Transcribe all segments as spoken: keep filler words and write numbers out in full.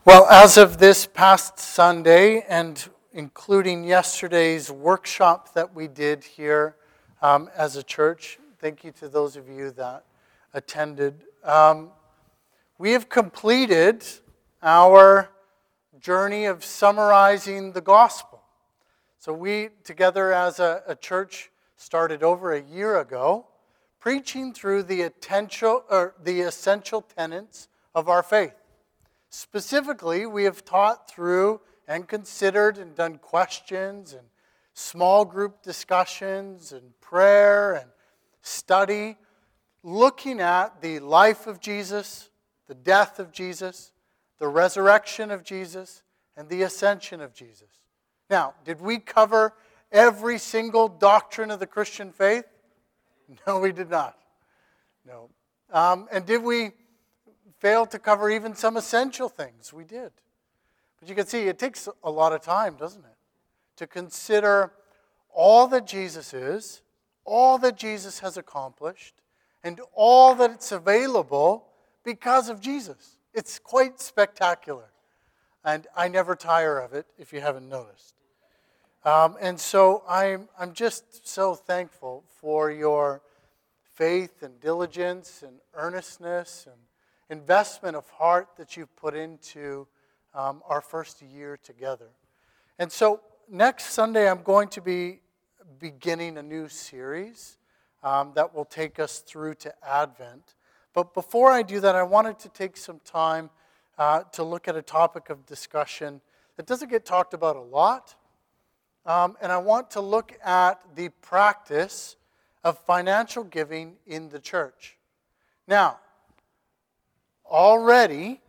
Well, as of this past Sunday, and including yesterday's workshop that we did here um, as a church, thank you to those of you that attended, um, we have completed our journey of summarizing the gospel. So we, together as a, a church, started over a year ago, preaching through the essential, or the essential tenets of our faith. Specifically, we have taught through and considered and done questions and small group discussions and prayer and study, looking at the life of Jesus, the death of Jesus, the resurrection of Jesus, and the ascension of Jesus. Now, did we cover every single doctrine of the Christian faith? No, we did not. No. Um, and did we failed to cover even some essential things? We did. But you can see it takes a lot of time, doesn't it? To consider all that Jesus is, all that Jesus has accomplished, and all that it's available because of Jesus. It's quite spectacular. And I never tire of it, if you haven't noticed. Um, and so I'm, I'm just so thankful for your faith and diligence and earnestness and investment of heart that you've put into um, our first year together. And so next Sunday I'm going to be beginning a new series um, that will take us through to Advent. But before I do that, I wanted to take some time uh, to look at a topic of discussion that doesn't get talked about a lot. Um, and I want to look at the practice of financial giving in the church. Now, already,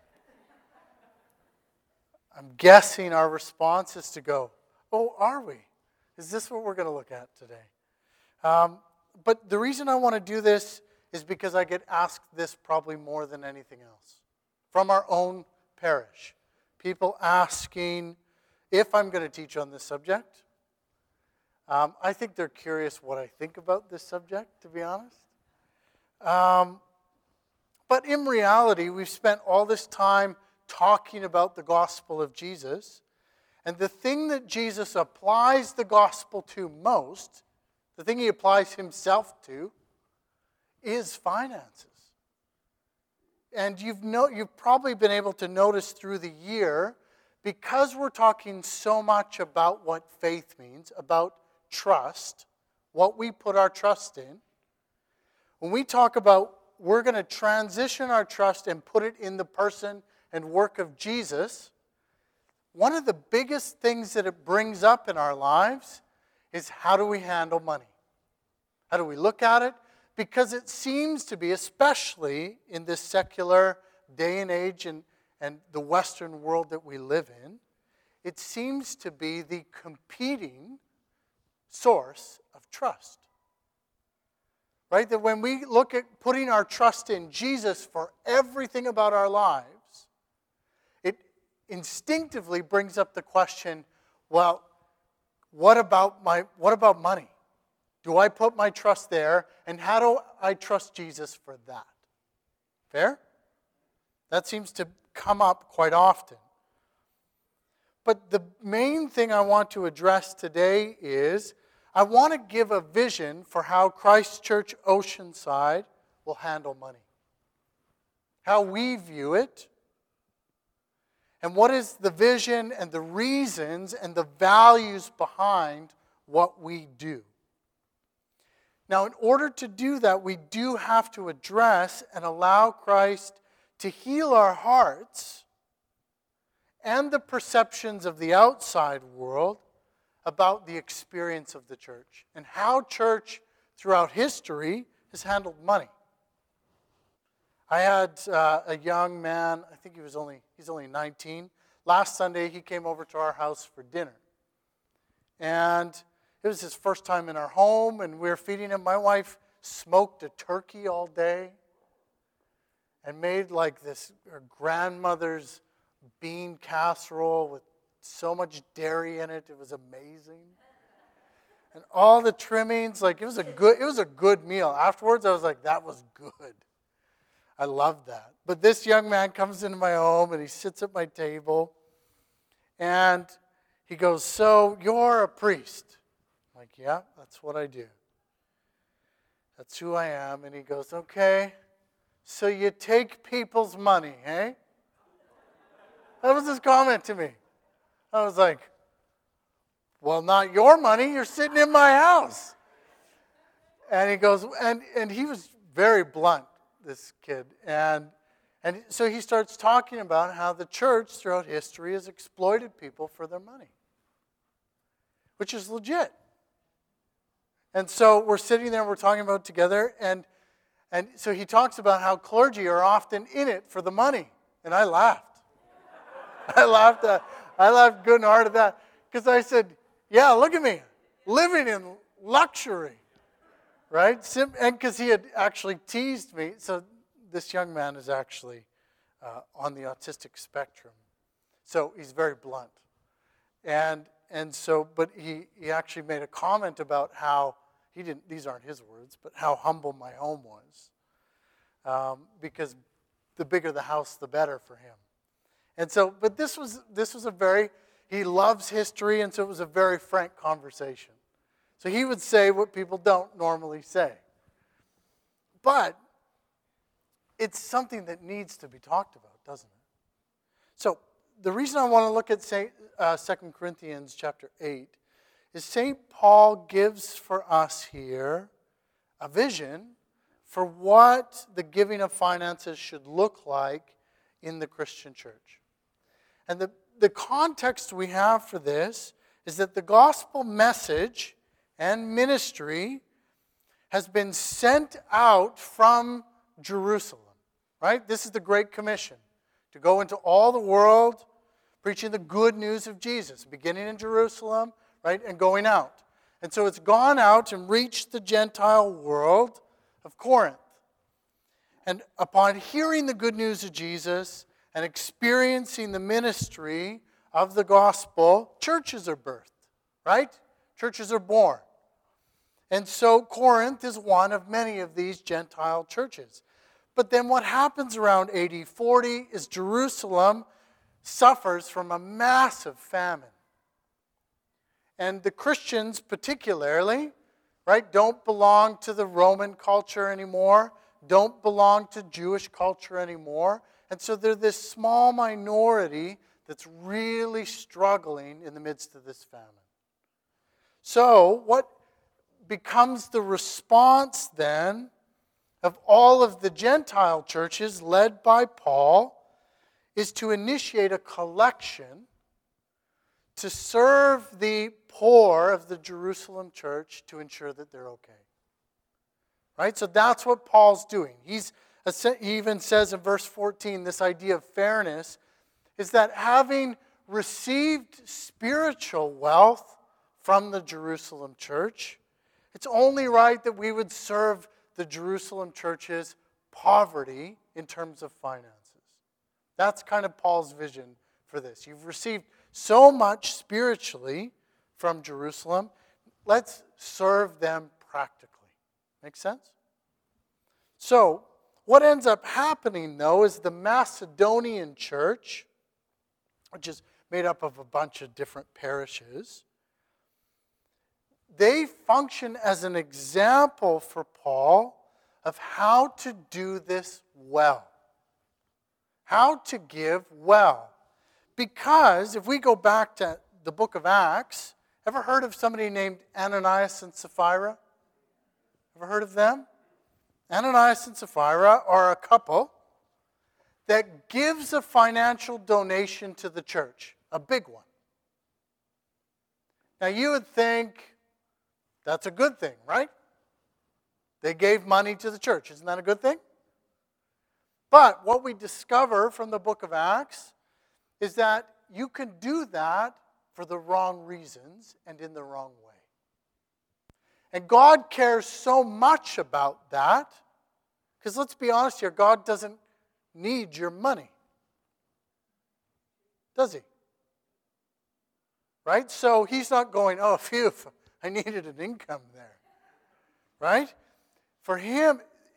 I'm guessing our response is to go, oh, are we? Is this what we're going to look at today? Um, but the reason I want to do this is because I get asked this probably more than anything else. From our own parish. People asking if I'm going to teach on this subject. Um, I think they're curious what I think about this subject, to be honest. Um, But in reality, we've spent all this time talking about the gospel of Jesus. And the thing that Jesus applies the gospel to most, the thing he applies himself to, is finances. And you've, no, you've probably been able to notice through the year, because we're talking so much about what faith means, about trust, what we put our trust in. When we talk about we're going to transition our trust and put it in the person and work of Jesus, one of the biggest things that it brings up in our lives is how do we handle money? How do we look at it? Because it seems to be, especially in this secular day and age and, and the Western world that we live in, it seems to be the competing source of trust. Right? That when we look at putting our trust in Jesus for everything about our lives, it instinctively brings up the question, well, what about my what about money? Do I put my trust there? And how do I trust Jesus for that? Fair? That seems to come up quite often. But the main thing I want to address today is I want to give a vision for how Christ Church Oceanside will handle money. How we view it. And what is the vision and the reasons and the values behind what we do. Now, in order to do that, we do have to address and allow Christ to heal our hearts and the perceptions of the outside world about the experience of the church and how church throughout history has handled money. I had uh, a young man, I think he was only he's only nineteen. Last Sunday he came over to our house for dinner. And it was his first time in our home, and we were feeding him. My wife smoked a turkey all day and made like this her grandmother's bean casserole with so much dairy in it. It was amazing. And all the trimmings, like it was a good, it was a good meal. Afterwards, I was like, that was good. I love that. But this young man comes into my home and he sits at my table and he goes, so you're a priest? I'm like, yeah, that's what I do. That's who I am. And he goes, okay, so you take people's money, eh? That was his comment to me. I was like, well, not your money. You're sitting in my house. And he goes, and, and he was very blunt, this kid. And, and so he starts talking about how the church throughout history has exploited people for their money, which is legit. And so we're sitting there, we're talking about it together, and, and so he talks about how clergy are often in it for the money. And I laughed. I laughed at, I laughed good and hard at that. Because I said, yeah, look at me, living in luxury. Right? Sim- and because he had actually teased me. So this young man is actually uh, on the autistic spectrum. So he's very blunt. And and so, but he, he actually made a comment about how, he didn't, these aren't his words, but how humble my home was. Um, because the bigger the house, the better for him. And so, but this was this was a very, he loves history, and so it was a very frank conversation. So he would say what people don't normally say. But it's something that needs to be talked about, doesn't it? So the reason I want to look at Saint, uh, Second Corinthians chapter eight is Saint Paul gives for us here a vision for what the giving of finances should look like in the Christian church. And the, the context we have for this is that the gospel message and ministry has been sent out from Jerusalem, right? This is the Great Commission, to go into all the world preaching the good news of Jesus, beginning in Jerusalem, right, and going out. And so it's gone out and reached the Gentile world of Corinth. And upon hearing the good news of Jesus and experiencing the ministry of the gospel, churches are birthed, right? Churches are born. And so Corinth is one of many of these Gentile churches. But then what happens around A D forty is Jerusalem suffers from a massive famine. And the Christians particularly, right, don't belong to the Roman culture anymore, don't belong to Jewish culture anymore. And so they're this small minority that's really struggling in the midst of this famine. So what becomes the response then of all of the Gentile churches led by Paul is to initiate a collection to serve the poor of the Jerusalem church to ensure that they're okay. Right? So that's what Paul's doing. He's he even says in verse fourteen, this idea of fairness is that having received spiritual wealth from the Jerusalem church, it's only right that we would serve the Jerusalem church's poverty in terms of finances. That's kind of Paul's vision for this. You've received so much spiritually from Jerusalem, let's serve them practically. Make sense? So, what ends up happening, though, is the Macedonian church, which is made up of a bunch of different parishes, they function as an example for Paul of how to do this well. How to give well. Because if we go back to the book of Acts, ever heard of somebody named Ananias and Sapphira? Ever heard of them? Ananias and Sapphira are a couple that gives a financial donation to the church, a big one. Now you would think that's a good thing, right? They gave money to the church. Isn't that a good thing? But what we discover from the book of Acts is that you can do that for the wrong reasons and in the wrong way. And God cares so much about that, because let's be honest here, God doesn't need your money. Does he? Right? So he's not going, oh, phew, I needed an income there. Right? For him,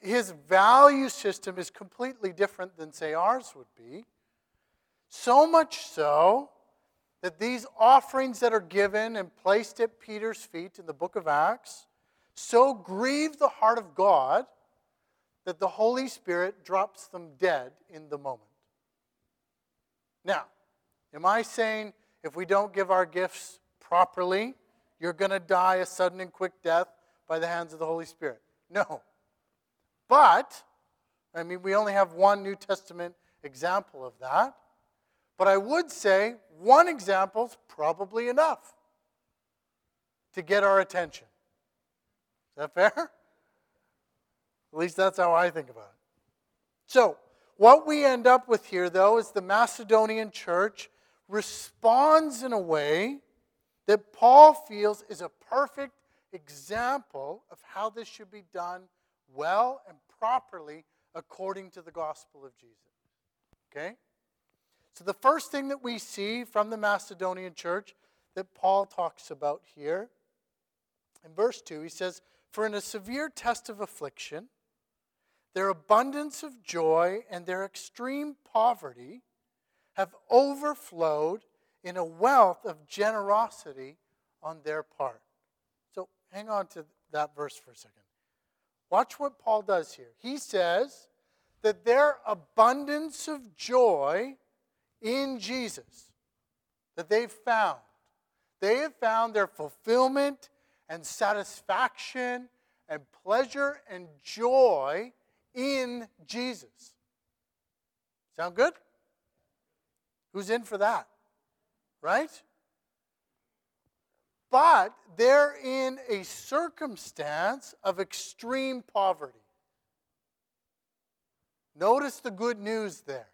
his value system is completely different than, say, ours would be. So much so that these offerings that are given and placed at Peter's feet in the book of Acts so grieve the heart of God that the Holy Spirit drops them dead in the moment. Now, am I saying if we don't give our gifts properly, you're going to die a sudden and quick death by the hands of the Holy Spirit? No. But, I mean, we only have one New Testament example of that. But I would say one example is probably enough to get our attention. Is that fair? At least that's how I think about it. So, what we end up with here, though, is the Macedonian church responds in a way that Paul feels is a perfect example of how this should be done well and properly according to the gospel of Jesus. Okay? So the first thing that we see from the Macedonian church that Paul talks about here, in verse two, he says, "For in a severe test of affliction, their abundance of joy and their extreme poverty have overflowed in a wealth of generosity on their part." So hang on to that verse for a second. Watch what Paul does here. He says that their abundance of joy in Jesus that they've found, they have found their fulfillment and satisfaction and pleasure and joy in Jesus. Sound good? Who's in for that? Right? But they're in a circumstance of extreme poverty. Notice the good news there.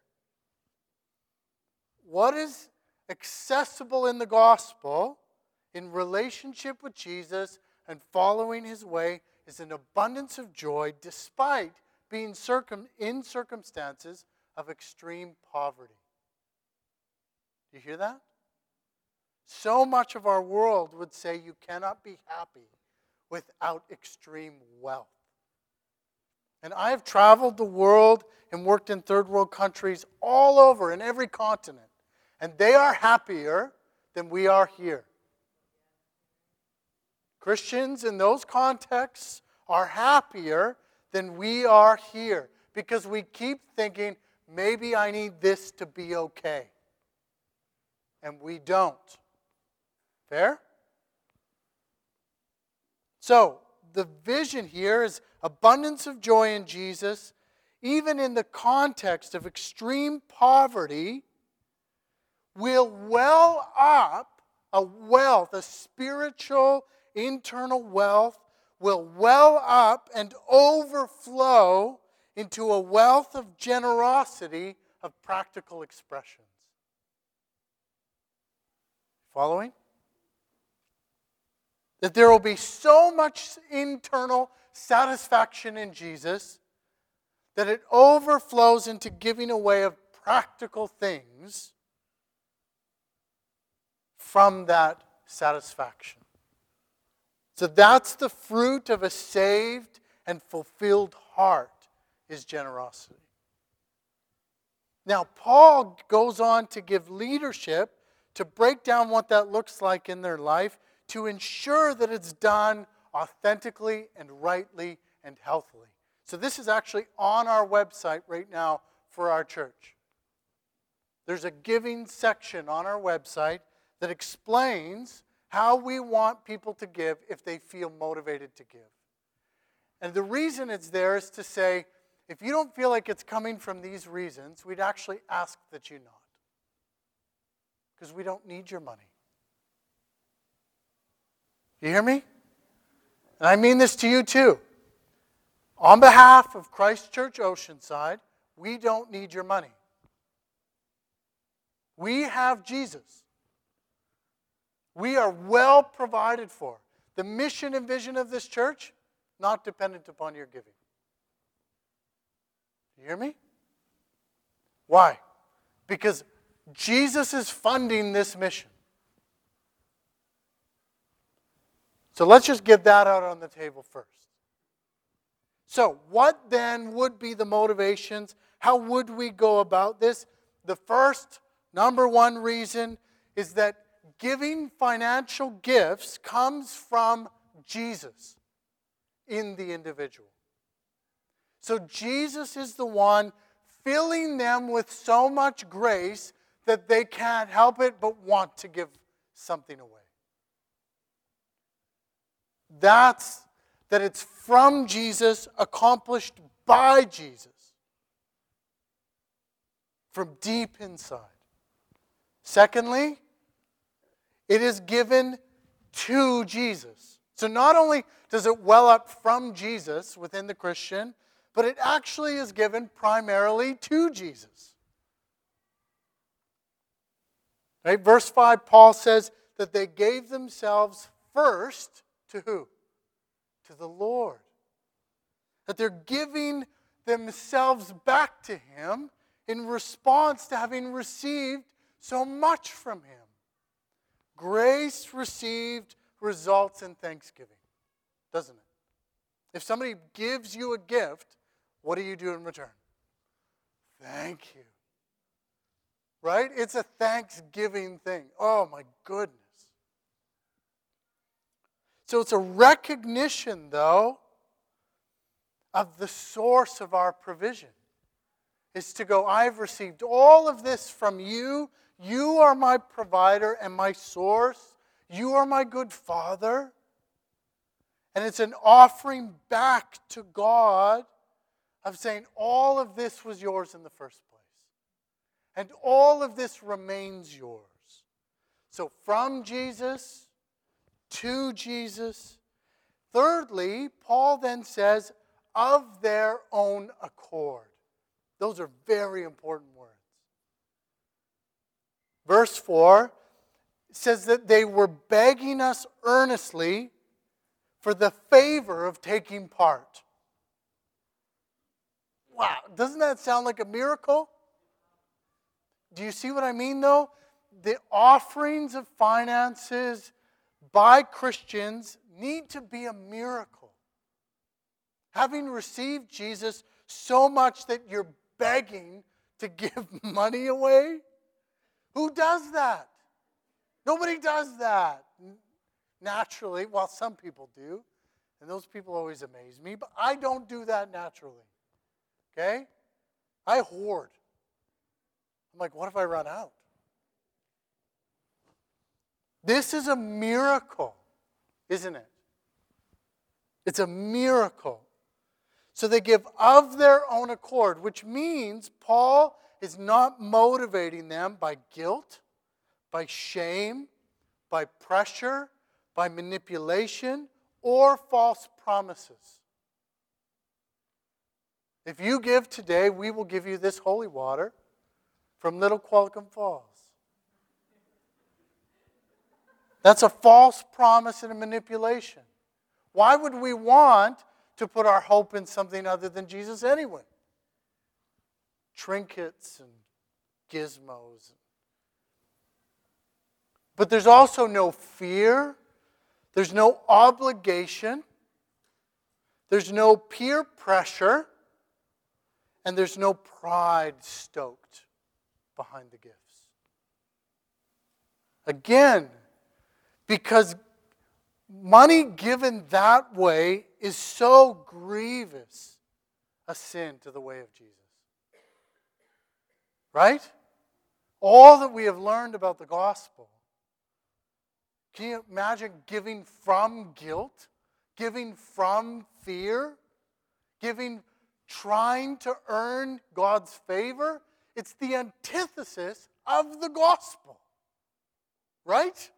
What is accessible in the gospel in relationship with Jesus and following his way is an abundance of joy despite being circum- in circumstances of extreme poverty. Do you hear that? So much of our world would say you cannot be happy without extreme wealth. And I have traveled the world and worked in third world countries all over in every continent. And they are happier than we are here. Christians in those contexts are happier than we are here because we keep thinking, maybe I need this to be okay. And we don't. Fair? So, the vision here is abundance of joy in Jesus, even in the context of extreme poverty, will well up a wealth, a spiritual, internal wealth, will well up and overflow into a wealth of generosity of practical expressions. Following? That there will be so much internal satisfaction in Jesus that it overflows into giving away of practical things from that satisfaction. So that's the fruit of a saved and fulfilled heart, is generosity. Now, Paul goes on to give leadership to break down what that looks like in their life to ensure that it's done authentically and rightly and healthily. So this is actually on our website right now for our church. There's a giving section on our website that explains how we want people to give if they feel motivated to give. And the reason it's there is to say, if you don't feel like it's coming from these reasons, we'd actually ask that you not. Because we don't need your money. You hear me? And I mean this to you too. On behalf of Christ Church Oceanside, we don't need your money. We have Jesus. We are well provided for. The mission and vision of this church, not dependent upon your giving. You hear me? Why? Because Jesus is funding this mission. So let's just get that out on the table first. So, what then would be the motivations? How would we go about this? The first, number one reason is that giving financial gifts comes from Jesus in the individual. So Jesus is the one filling them with so much grace that they can't help it but want to give something away. That's that it's from Jesus, accomplished by Jesus, from deep inside. Secondly, it is given to Jesus. So not only does it well up from Jesus within the Christian, but it actually is given primarily to Jesus. Right? Verse five, Paul says that they gave themselves first to who? To the Lord. That they're giving themselves back to Him in response to having received so much from Him. Grace received results in thanksgiving, doesn't it? If somebody gives you a gift, what do you do in return? Thank you. Right? It's a thanksgiving thing. Oh my goodness. So it's a recognition, though, of the source of our provision. Is to go, I've received all of this from you. You are my provider and my source. You are my good Father. And it's an offering back to God of saying, all of this was yours in the first place. And all of this remains yours. So from Jesus to Jesus. Thirdly, Paul then says, of their own accord. Those are very important words. Verse four says that they were begging us earnestly for the favor of taking part. Wow, doesn't that sound like a miracle? Do you see what I mean, though? The offerings of finances by Christians need to be a miracle. Having received Jesus so much that you're begging to give money away? Who does that? Nobody does that naturally. Well, some people do, and those people always amaze me, but I don't do that naturally. Okay? I hoard. I'm like, what if I run out? This is a miracle, isn't it? It's a miracle. So they give of their own accord, which means Paul is not motivating them by guilt, by shame, by pressure, by manipulation, or false promises. If you give today, we will give you this holy water from Little Qualicum Falls. That's a false promise and a manipulation. Why would we want to put our hope in something other than Jesus anyway? Trinkets and gizmos. But there's also no fear. There's no obligation. There's no peer pressure. And there's no pride stoked behind the gifts. Again, because money given that way is so grievous a sin to the way of Jesus. Right? All that we have learned about the gospel. Can you imagine giving from guilt? Giving from fear? Giving, trying to earn God's favor? It's the antithesis of the gospel. Right?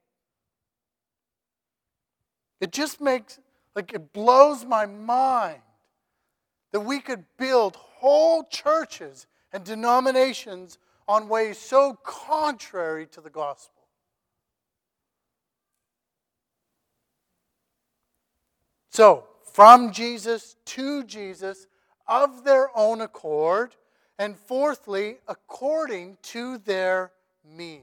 It just makes, like, it blows my mind that we could build whole churches and denominations on ways so contrary to the gospel. So, from Jesus to Jesus, of their own accord, and fourthly, according to their means.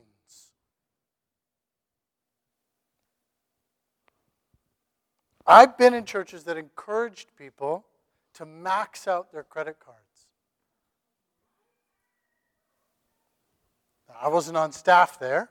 I've been in churches that encouraged people to max out their credit cards. Now, I wasn't on staff there,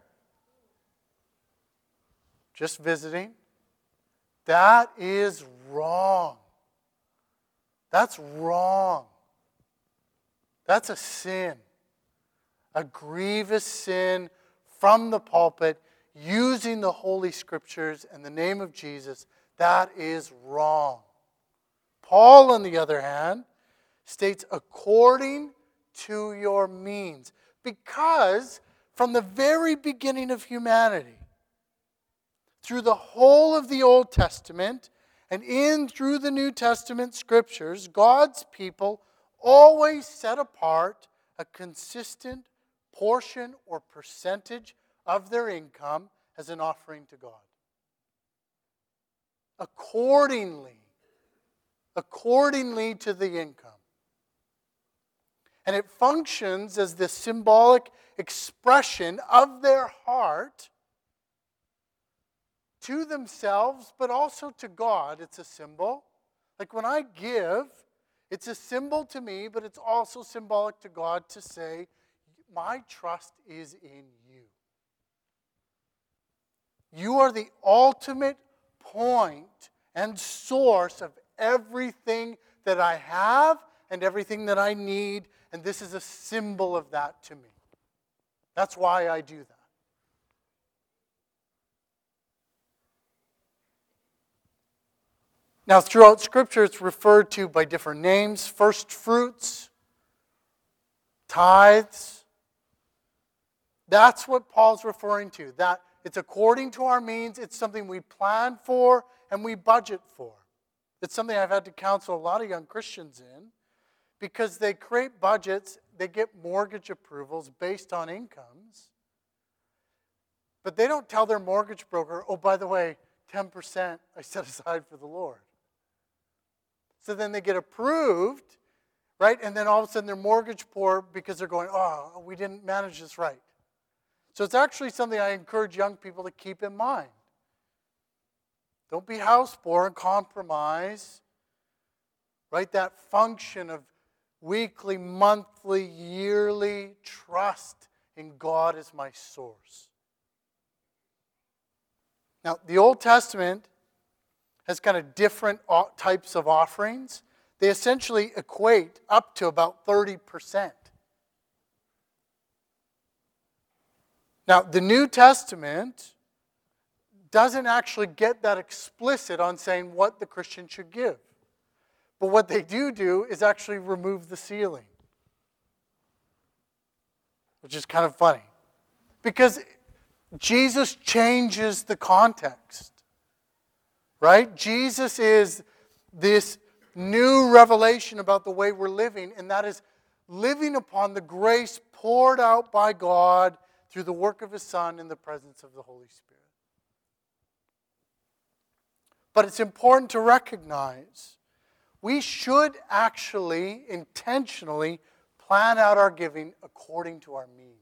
just visiting. That is wrong. That's wrong. That's a sin. A grievous sin from the pulpit, using the Holy Scriptures and the name of Jesus. That is wrong. Paul, on the other hand, states according to your means. Because from the very beginning of humanity, through the whole of the Old Testament and in through the New Testament scriptures, God's people always set apart a consistent portion or percentage of their income as an offering to God. Accordingly, accordingly to the income. And it functions as the symbolic expression of their heart to themselves, but also to God. It's a symbol. Like when I give, it's a symbol to me, but it's also symbolic to God to say, my trust is in you. You are the ultimate point and source of everything that I have and everything that I need, and this is a symbol of that to me. That's why I do that. Now, throughout Scripture, it's referred to by different names: first fruits, tithes. That's what Paul's referring to. That it's according to our means. It's something we plan for and we budget for. It's something I've had to counsel a lot of young Christians in, because they create budgets, they get mortgage approvals based on incomes, but they don't tell their mortgage broker, oh, by the way, ten percent I set aside for the Lord. So then they get approved, right? And then all of a sudden they're mortgage poor because they're going, oh, we didn't manage this right. So it's actually something I encourage young people to keep in mind. Don't be house poor and compromise, right? That function of weekly, monthly, yearly trust in God as my source. Now, the Old Testament has kind of different types of offerings. They essentially equate up to about thirty percent. Now, the New Testament doesn't actually get that explicit on saying what the Christian should give. But what they do do is actually remove the ceiling, which is kind of funny. Because Jesus changes the context. Right? Jesus is this new revelation about the way we're living, and that is living upon the grace poured out by God through the work of His Son in the presence of the Holy Spirit. But it's important to recognize we should actually intentionally plan out our giving according to our means.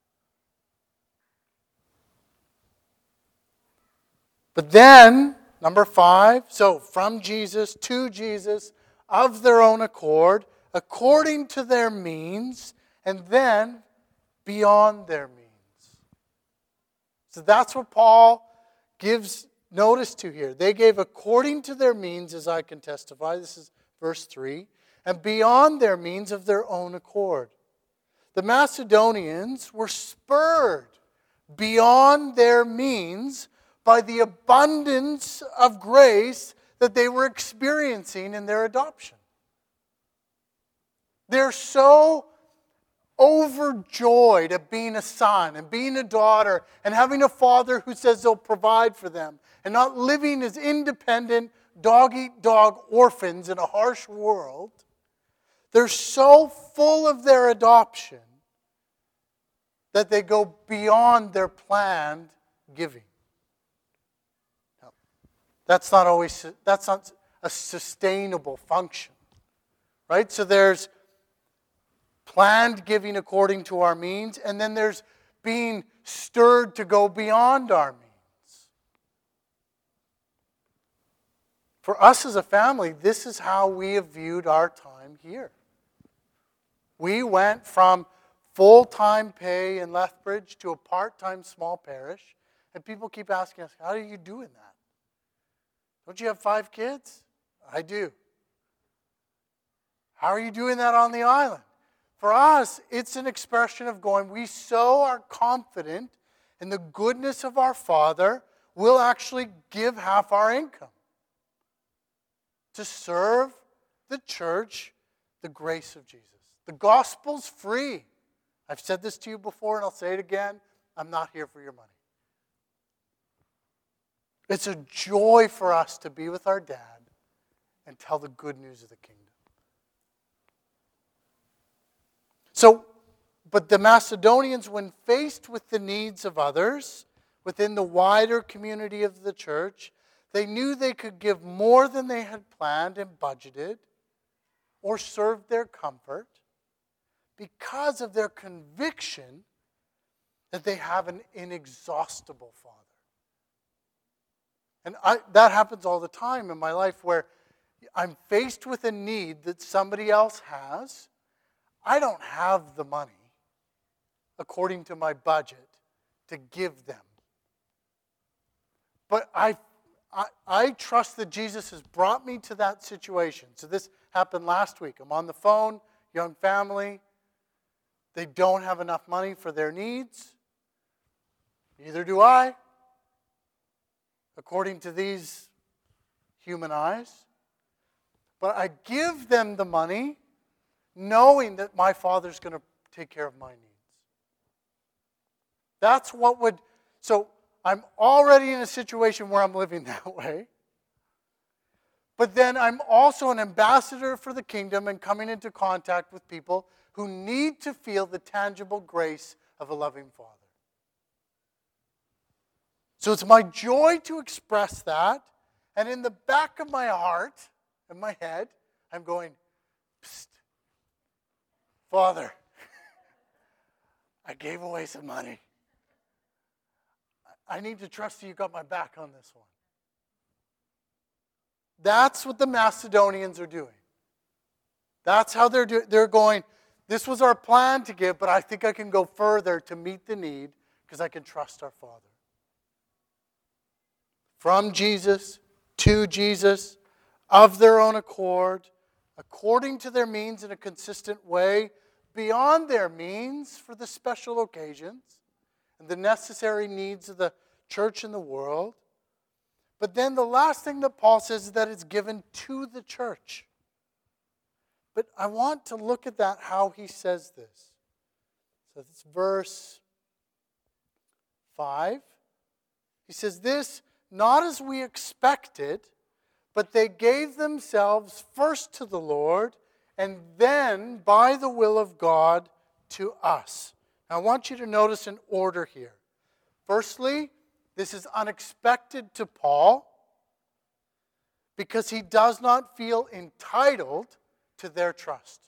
But then, number five, so from Jesus, to Jesus, of their own accord, according to their means, and then beyond their means. So that's what Paul gives notice to here. They gave according to their means, as I can testify. This is verse three. And beyond their means of their own accord. The Macedonians were spurred beyond their means by the abundance of grace that they were experiencing in their adoption. They're so overjoyed at being a son and being a daughter and having a father who says they'll provide for them and not living as independent, dog-eat-dog orphans in a harsh world. They're so full of their adoption that they go beyond their planned giving. Now, that's not always, that's not a sustainable function, right? So there's planned giving according to our means, and then there's being stirred to go beyond our means. For us as a family, this is how we have viewed our time here. We went from full-time pay in Lethbridge to a part-time small parish, and people keep asking us, how are you doing that? Don't you have five kids? I do. How are you doing that on the island? For us, it's an expression of going, we so are confident in the goodness of our Father, we'll actually give half our income to serve the church, the grace of Jesus. The gospel's free. I've said this to you before and I'll say it again. I'm not here for your money. It's a joy for us to be with our dad and tell the good news of the kingdom. So, but the Macedonians, when faced with the needs of others within the wider community of the church, they knew they could give more than they had planned and budgeted or served their comfort because of their conviction that they have an inexhaustible Father. And I, that happens all the time in my life where I'm faced with a need that somebody else has. I don't have the money, according to my budget, to give them. But I, I, I trust that Jesus has brought me to that situation. So this happened last week. I'm on the phone, young family. They don't have enough money for their needs. Neither do I, according to these human eyes. But I give them the money knowing that my Father's going to take care of my needs. That's what would... So I'm already in a situation where I'm living that way. But then I'm also an ambassador for the kingdom and coming into contact with people who need to feel the tangible grace of a loving Father. So it's my joy to express that. And in the back of my heart and my head, I'm going, psst, Father, I gave away some money. I need to trust you got my back on this one. That's what the Macedonians are doing. That's how they're doing. They're going, this was our plan to give, but I think I can go further to meet the need because I can trust our Father. From Jesus, to Jesus, of their own accord, according to their means in a consistent way, beyond their means for the special occasions and the necessary needs of the church and the world. But then the last thing that Paul says is that it's given to the church. But I want to look at that, how he says this. So it's verse five. He says this, not as we expected, but they gave themselves first to the Lord, and then, by the will of God, to us. Now, I want you to notice an order here. Firstly, this is unexpected to Paul because he does not feel entitled to their trust.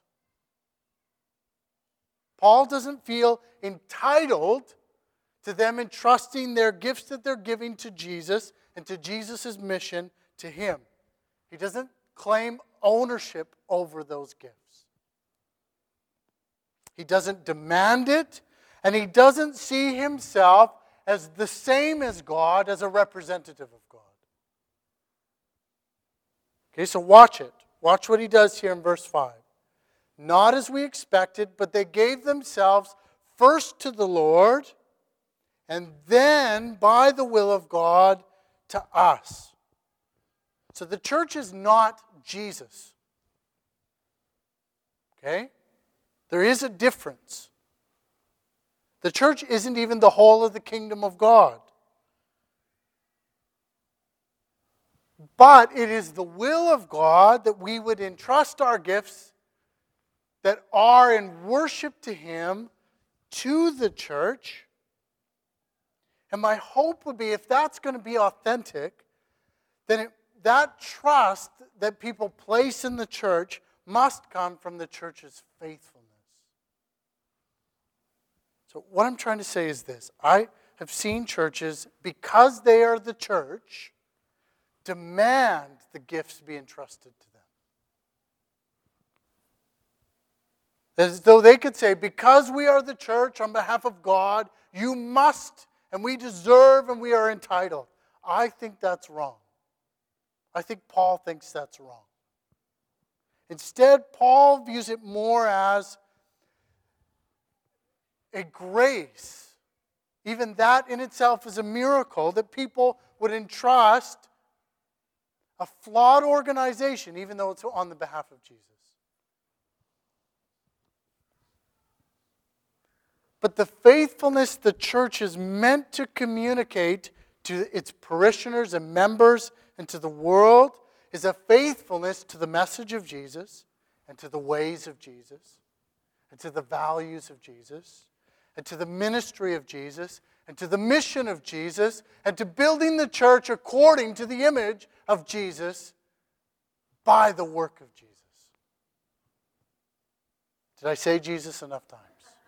Paul doesn't feel entitled to them entrusting their gifts that they're giving to Jesus and to Jesus' mission to him. He doesn't claim ownership over those gifts. He doesn't demand it, and he doesn't see himself as the same as God, as a representative of God. Okay, so watch it. Watch what he does here in verse five. Not as we expected, but they gave themselves first to the Lord, and then, by the will of God, to us. So the church is not Jesus. Okay? There is a difference. The church isn't even the whole of the kingdom of God. But it is the will of God that we would entrust our gifts that are in worship to Him to the church. And my hope would be, if that's going to be authentic, then it, that trust that people place in the church must come from the church's faithfulness. So what I'm trying to say is this. I have seen churches, because they are the church, demand the gifts be entrusted to them. As though they could say, because we are the church on behalf of God, you must, and we deserve, and we are entitled. I think that's wrong. I think Paul thinks that's wrong. Instead, Paul views it more as a grace. Even that in itself is a miracle that people would entrust a flawed organization, even though it's on the behalf of Jesus. But the faithfulness the church is meant to communicate to its parishioners and members and to the world is a faithfulness to the message of Jesus and to the ways of Jesus and to the values of Jesus and to the ministry of Jesus and to the mission of Jesus and to building the church according to the image of Jesus by the work of Jesus. Did I say Jesus enough times?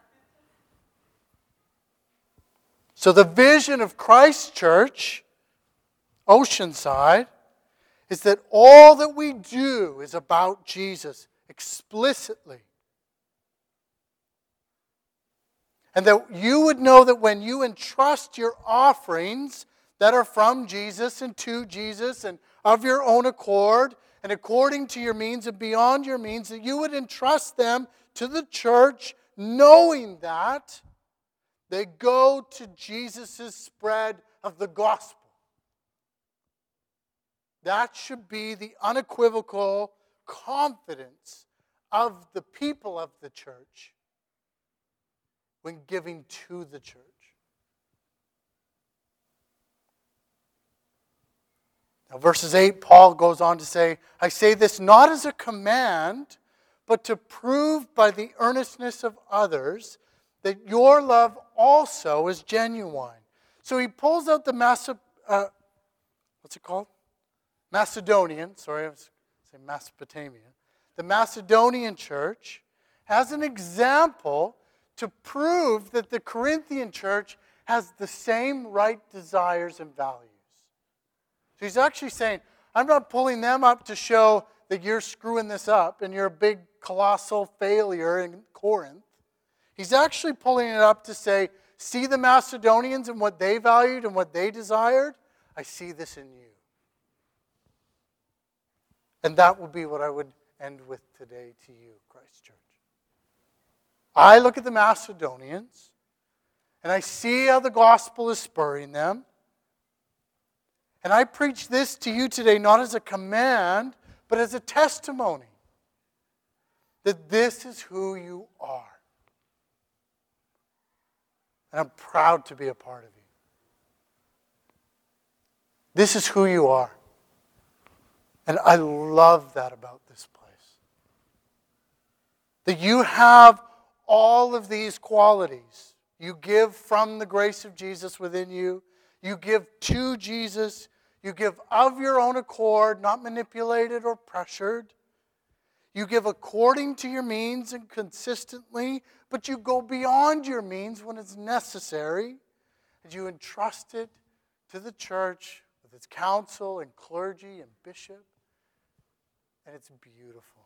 So the vision of Christ Church, Oceanside, is that all that we do is about Jesus explicitly. And that you would know that when you entrust your offerings that are from Jesus and to Jesus and of your own accord and according to your means and beyond your means, that you would entrust them to the church knowing that they go to Jesus' spread of the gospel. That should be the unequivocal confidence of the people of the church when giving to the church. Now, verses eight, Paul goes on to say, I say this not as a command, but to prove by the earnestness of others that your love also is genuine. So he pulls out the Mace- uh, what's it called? Macedonian, sorry, I was saying Mesopotamia. The Macedonian church has an example to prove that the Corinthian church has the same right desires and values. So he's actually saying, I'm not pulling them up to show that you're screwing this up and you're a big colossal failure in Corinth. He's actually pulling it up to say, see the Macedonians and what they valued and what they desired? I see this in you. And that would be what I would end with today to you, Christ Church. I look at the Macedonians, and I see how the gospel is spurring them. And I preach this to you today not as a command, but as a testimony that this is who you are. And I'm proud to be a part of you. This is who you are. And I love that about this place. That you have all of these qualities. You give from the grace of Jesus within you. You give to Jesus. You give of your own accord, not manipulated or pressured. You give according to your means and consistently, but you go beyond your means when it's necessary. And you entrust it to the church with its council and clergy and bishop. And it's beautiful.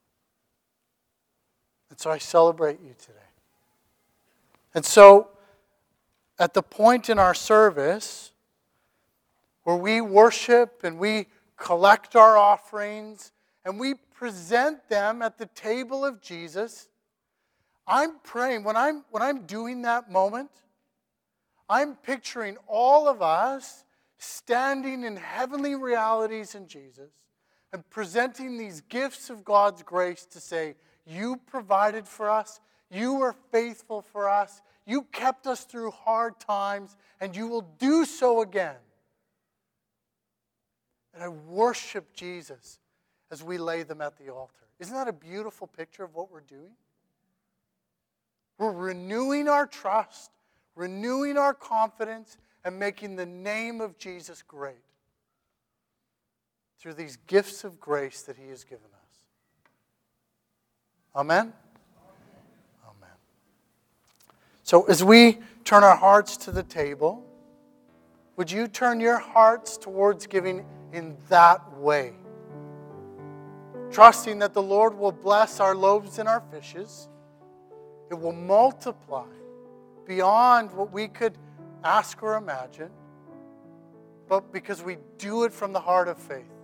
And so I celebrate you today. And so, at the point in our service where we worship and we collect our offerings and we present them at the table of Jesus, I'm praying, when I'm, when I'm doing that moment, I'm picturing all of us standing in heavenly realities in Jesus and presenting these gifts of God's grace to say, you provided for us, you were faithful for us, you kept us through hard times, and you will do so again. And I worship Jesus as we lay them at the altar. Isn't that a beautiful picture of what we're doing? We're renewing our trust, renewing our confidence, and making the name of Jesus great through these gifts of grace that He has given us. Amen? Amen. So as we turn our hearts to the table, would you turn your hearts towards giving in that way. Trusting that the Lord will bless our loaves and our fishes. It will multiply beyond what we could ask or imagine, but because we do it from the heart of faith.